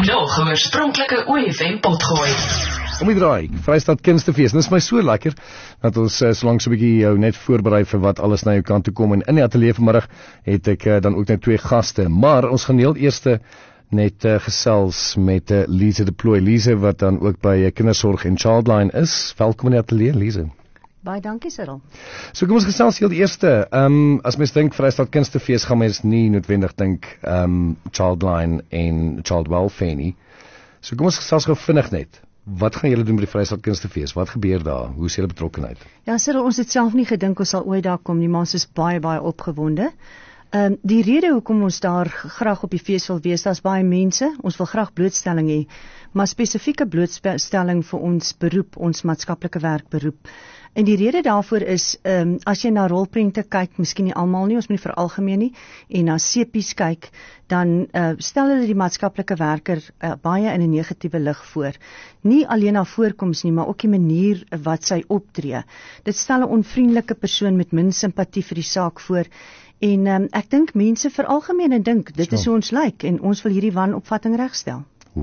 Nog 'n oorspronklike OFM potgooi. Om die draai, Vrystaat Kunstefees. Dit is my so lekker dat ons so lank so 'n bietjie jou net voorberei vir wat alles na jou kant toe kom. En in die ateljee vanmiddag het ek dan ook net 2 gaste, maar ons gaan heel eerste net gesels met Lise de Plooy. Lise wat dan ook by Kindersorg en Childline is. Welkom in die ateljee, Lise. Baie dankie, Cyril. So kom ons gesels heel eerste. As mens dink Vrystaat Kunstefees, gaan mens nie noodwendig dink Childline en Child Welfare nie. So kom ons gesels gou vinnig net. Wat gaan julle doen by die Vrystaat Kunstefees? Wat gebeur daar? Hoe is julle betrokkenheid? Ja, Cyril, ons het self nie gedink ons sal ooit daar kom nie, maar ons is baie opgewonde. Die rede hoekom ons daar graag op die fees wil wees, daar's baie mense, ons wil graag blootstelling hê, maar spesifieke blootstelling vir ons beroep, ons maatskaplike werkberoep. En die rede daarvoor is, as jy na rolprente kyk, miskien nie almal nie, ons moet nie veralgemeen nie, en na sepies kyk, dan stel hulle die maatskaplike werker baie in 'n negatiewe lig voor. Nie alleen haar voorkoms nie, maar ook die manier wat sy optree. Dit stel 'n onvriendelike persoon met min simpatie vir die saak voor. En ek dink mense veralgemeen en dink, dit is hoe ons lyk, en ons wil hierdie wanopvatting regstel.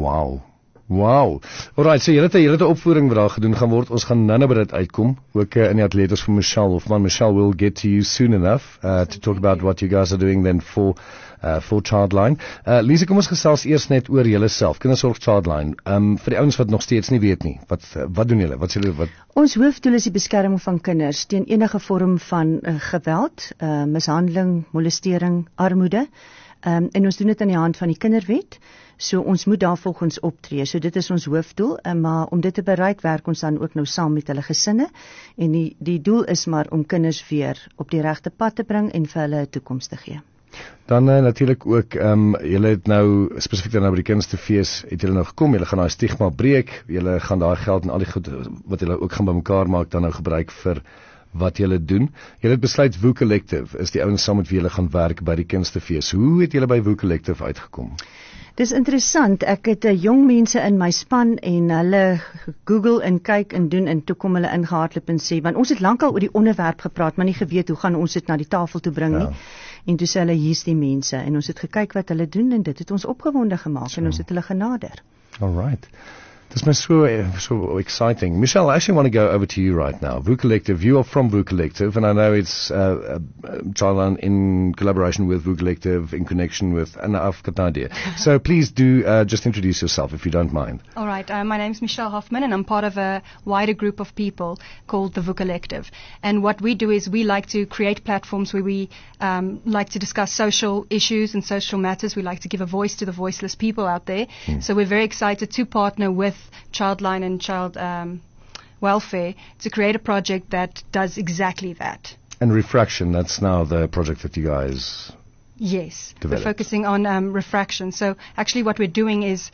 Wow. Alright, so julle het 'n opvoering wat daar gedoen gaan word. Ons gaan nou by dit uitkom. Ook in die atletes van Michelle Hofman. Michelle will get to you soon enough to talk about what you guys are doing then for Childline. Lise, kom ons gesels eers net oor julle self. Kindersorg Childline. Vir die ouens wat nog steeds nie weet nie. Wat doen julle? Wat Ons hoofdoel is die beskerming van kinders teen enige vorm van geweld, mishandeling, molestering, armoede. En ons doen dit aan die hand van die kinderwet. So ons moet daar volgens optree. So dit is ons hoofdoel, maar om dit te bereik werk ons dan ook nou saam met hulle gesinne. En die doel is maar om kinders weer op die regte pad te bring en vir hulle 'n toekoms te gee. Dan natuurlik ook, julle het nou spesifiek dan nou by die Kunstefees het julle nou gekom, julle gaan daai stigma breek, julle gaan daai geld en al die goed wat julle ook gaan bymekaar maak dan nou gebruik vir wat julle doen. Julle het besluit Woo Collective is die ouens saam met wie julle gaan werk by die Kunstefees. Hoe het julle by Woo Collective uitgekom? Dis interessant, ek het jong mense in my span en hulle Google en kyk en doen en toe kom hulle ingehardloop en sê, want ons het lankal oor die onderwerp gepraat, maar nie geweet hoe gaan ons dit na die tafel toe bring nie. En toe sê hulle, hier's die mense, en ons het gekyk wat hulle doen en dit het ons opgewonde gemaak en ons het hulle genader. Alright. This is so exciting. Michelle, I actually want to go over to you right now. Woo Collective, you are from Woo Collective, and I know it's Childline in collaboration with Woo Collective in connection with Anna Afkatadia. So please do just introduce yourself if you don't mind. All right, my name's Michelle Hoffman, and I'm part of a wider group of people called the Woo Collective. And what we do is we like to create platforms where we like to discuss social issues and social matters. We like to give a voice to the voiceless people out there. So we're very excited to partner with Childline and Child Welfare to create a project that does exactly that. And Refraction, that's now the project that you guys Yes, developed. We're focusing on refraction. So actually what we're doing is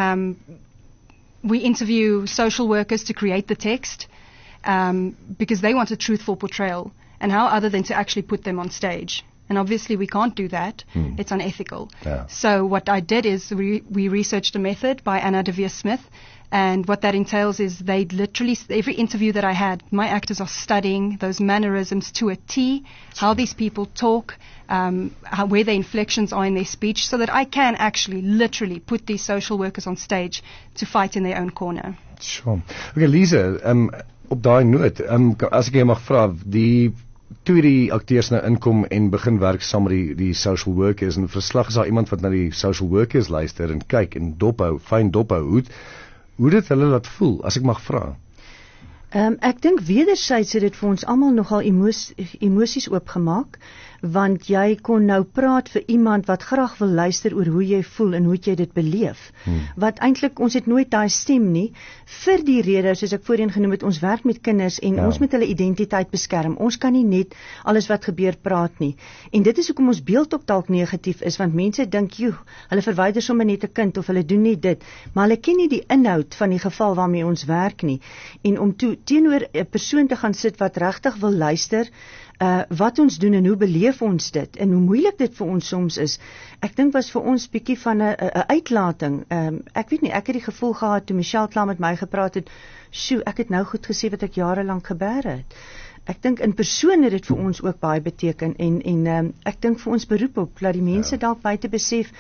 we interview social workers to create the text because they want a truthful portrayal, and how other than to actually put them on stage. And obviously we can't do that. It's unethical. Yeah. So what I did is we researched a method by Anna de Vere Smith, and what that entails is they literally, every interview that I had, my actors are studying those mannerisms to a T, how these people talk, where their inflections are in their speech, so that I can actually literally put these social workers on stage to fight in their own corner. Sure. Okay, Lise, op daai noot, as ek jou mag vra, toe die akteurs nou inkom en begin werk saam met die social workers, en verslag is daar iemand wat na die social workers luister en kyk en fyn dophou, hoe dit hulle laat voel, as ek mag vra? Ek dink wederzijds het dit vir ons almal nogal emosies oopgemaak, want jy kon nou praat vir iemand wat graag wil luister oor hoe jy voel en hoe jy dit beleef. Wat eintlik, ons het nooit daai stem nie, vir die rede, soos ek voorheen genoem het, ons werk met kinders en ons moet hulle identiteit beskerm. Ons kan nie net alles wat gebeur praat nie. En dit is hoekom ons beeld ook dalk negatief is, want mense dink, hulle verwyder sommer net 'n kind of hulle doen nie dit, maar hulle ken nie die inhoud van die geval waarmee ons werk nie. En om teenoor 'n persoon te gaan sit wat regtig wil luister, wat ons doen en hoe beleef ons dit en hoe moeilik dit vir ons soms is. Ek dink was vir ons bietjie van 'n uitlating. Ek weet nie, ek het die gevoel gehad toe Michelle klaar met my gepraat het, ek het nou goed gesê wat ek jare lank gebeer het. Ek dink in persoon het dit vir ons ook baie beteken en ek dink vir ons beroep op, laat die mense dalk buite besef,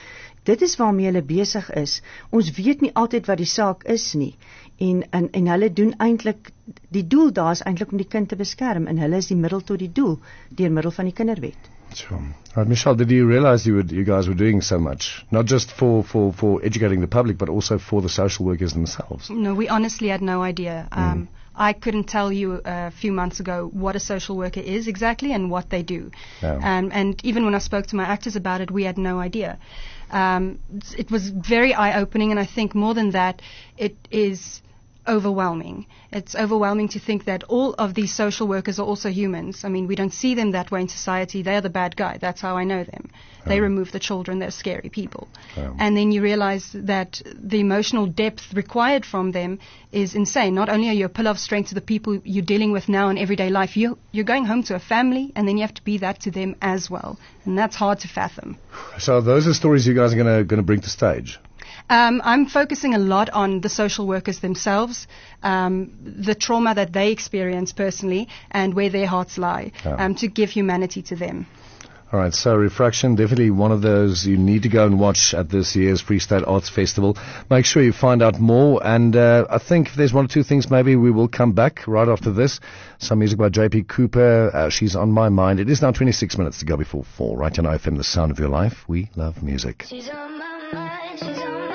dit is waarmee hulle besig is. Ons weet nie altyd wat die saak is nie. En hulle doen eintlik, die doel daar is eintlik om die kind te beskerm, en hulle is die middel tot die doel, deur middel van die kinderwet. Sure. Right, Michelle, did you realize you guys were doing so much, not just for educating the public, but also for the social workers themselves? No, we honestly had no idea. I couldn't tell you a few months ago what a social worker is exactly and what they do. And even when I spoke to my actors about it, we had no idea. It was very eye-opening, and I think more than that, it is overwhelming. It's overwhelming to think that all of these social workers are also humans. I mean, we don't see them that way in society. They are the bad guy. That's how I know them. They remove the children. They're scary people. And then you realize that the emotional depth required from them is insane. Not only are you a pillar of strength to the people you're dealing with now in everyday life, you're going home to a family, and then you have to be that to them as well. And that's hard to fathom. So those are stories you guys are going to bring to stage? I'm focusing a lot on the social workers themselves, the trauma that they experience personally, and where their hearts lie, to give humanity to them. All right, so Refraction, definitely one of those you need to go and watch at this year's Free State Arts Festival. Make sure you find out more, and I think if there's one or two things, maybe we will come back right after this. Some music by JP Cooper, She's on My Mind. It is now 26 minutes to go before 4, right on FM, the sound of your life. We love music. She's on my mind, she's on my mind.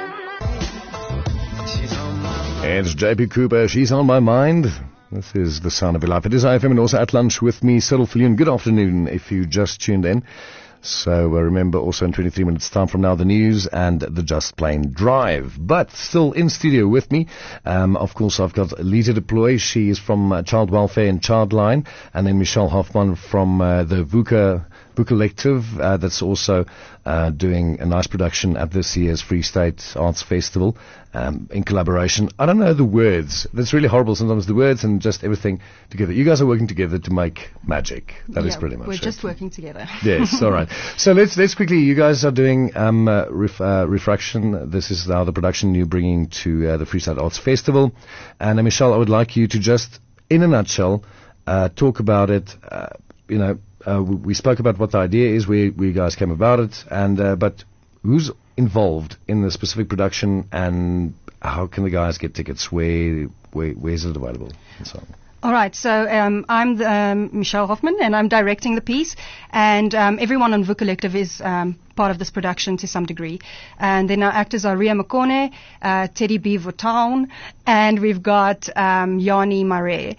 It's JP Cooper, She's on My Mind. This is the sound of your life. It is IFM, and also at lunch with me, Cyril Fillion. Good afternoon if you just tuned in. So remember, also in 23 minutes time from now, the news and the Just Plain Drive. But still in studio with me, of course, I've got Lisa de Ploy. She is from Child Welfare and Childline. And then Michelle Hoffman from the VUCA Collective, that's also doing a nice production at this year's Free State Arts Festival in collaboration. I don't know the words. That's really horrible sometimes, the words and just everything together. You guys are working together to make magic. That is pretty much we're it. just working together. Yes, all right. So let's quickly, you guys are doing Refraction. This is now the production you're bringing to the Free State Arts Festival. And Michelle, I would like you to just, in a nutshell, talk about it. We spoke about what the idea is, where you guys came about it, and but who's involved in the specific production, and how can the guys get tickets? Where is it available, and so on? All right, so I'm Michelle Hoffman, and I'm directing the piece, and everyone on VUCA Collective is part of this production to some degree. And then our actors are Ria Makone, Teddy B. Votown, and we've got Yanni Mare.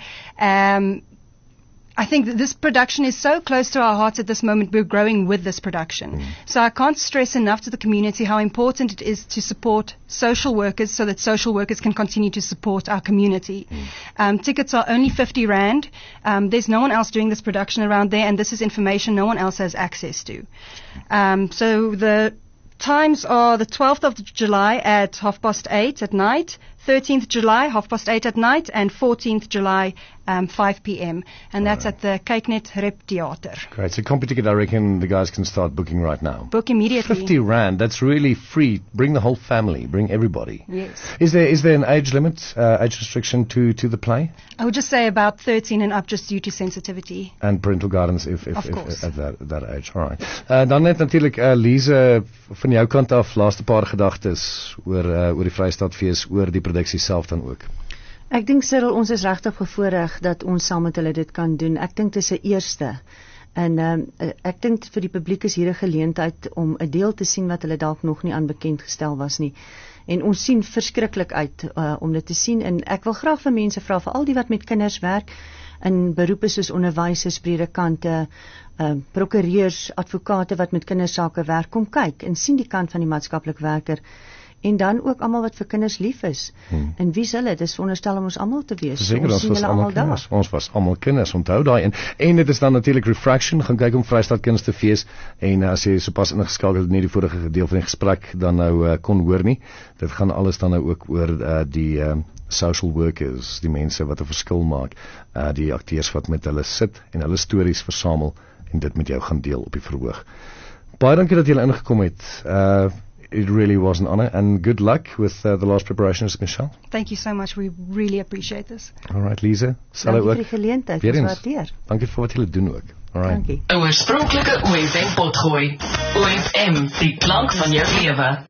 I think that this production is so close to our hearts at this moment. We're growing with this production. So I can't stress enough to the community how important it is to support social workers so that social workers can continue to support our community. Tickets are only 50 Rand. There's no one else doing this production around there, and this is information no one else has access to. So the times are the 12th of July at 8:30 at night, 13th July 8:30 at night, and 14th July 5 p.m. And that's at the Kyknet Rep Theater. Great. So CompuTicket, I reckon the guys can start booking right now. Book immediately. 50 Rand, that's really free. Bring the whole family, bring everybody. Yes. Is there an age limit, age restriction to the play? I would just say about 13 and up, just due to sensitivity. And parental guidance if Of course. at that age. All right. Dan net natuurlik Lise van jou kant af, laaste paar gedagtes oor die Vrystaatfees, oor die produksie self dan ook. Ek dink Cyril, ons is regtig bevoorreg dat ons saam met hulle dit kan doen. Ek dink dit is 'n eerste. En ek dink vir die publiek is hier 'n geleentheid om 'n deel te sien wat hulle dalk nog nie aan bekend gestel was nie. En ons sien verskriklik uit om dit te sien, en ek wil graag vir mense vra, vir al die wat met kinders werk in beroepe soos onderwysers, predikante, prokureurs, advokate wat met kindersake werk, kom kyk en sien die kant van die maatskaplike werker. En dan ook almal wat vir kinders lief is. En wie's hulle? Dis veronderstel om ons almal te wees. Seker, ons was almal kinders. Ons was almal kinders, onthou daai. En dit is dan natuurlik Refraction, gaan kyk om Vrystaat Kunstefees. En as jy sopas ingeskakel het, nie die vorige deel van die gesprek dan nou kon hoor nie. Dit gaan alles dan nou ook oor die social workers, die mense wat 'n verskil maak, die akteurs wat met hulle sit en hulle stories versamel en dit met jou gaan deel op die verhoog. Baie dankie dat jy ingekom het. It really was an honor, and good luck with the last preparations, Michelle. Thank you so much. We really appreciate this. All right, Lisa. Dankie vir die geleentheid. Weer eens. Waardeer. Dankie vir wat julle doen ook. All right. Dankie. 'n Oorspronklike OFM potgooi. OFM, die klank van jou lewe.